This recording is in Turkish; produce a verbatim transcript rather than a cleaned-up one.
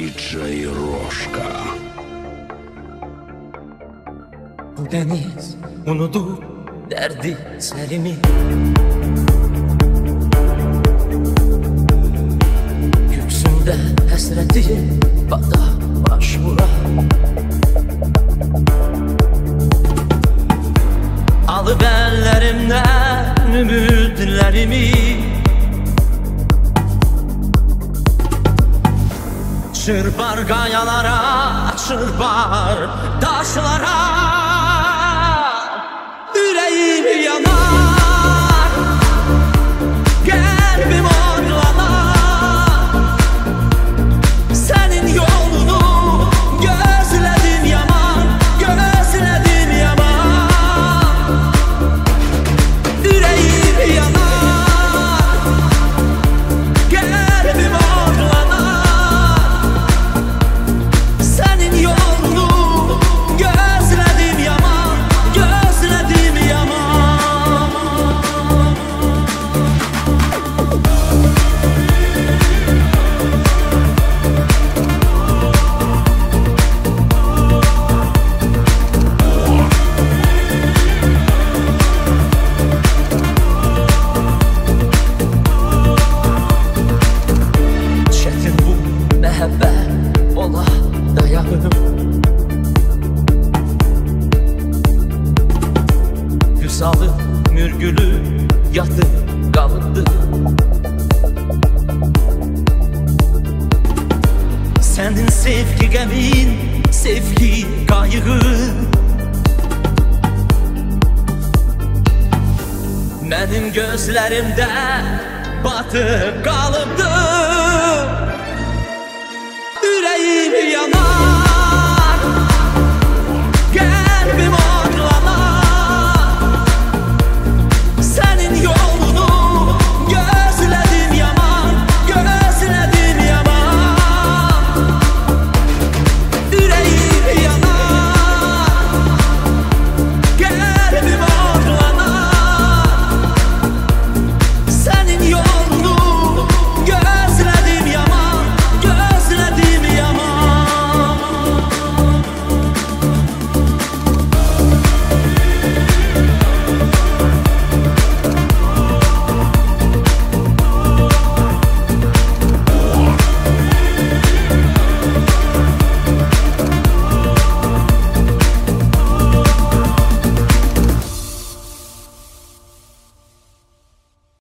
диджей Рожка. Bu deniz unudu derdi serimi. Göksümde hasreti bana başvura. Alıp ellerimden ümitlerimi, çırpar kayalara, çırpar taşlara. Yüreğim yanar, kalbim orlanar. Senin yolunu gözledim yaman, gözledim yaman. Yüreğim yanar, kalbim orlanar. Senin yolunu gözledim yaman, gözledim yaman. Çetin bu mehabbet ola dayanım. Güzalı mürgülü yattı kalındı. Senin sevgi gemin, sevgi kayığı. Benim gözlerimde batıp kalıptı.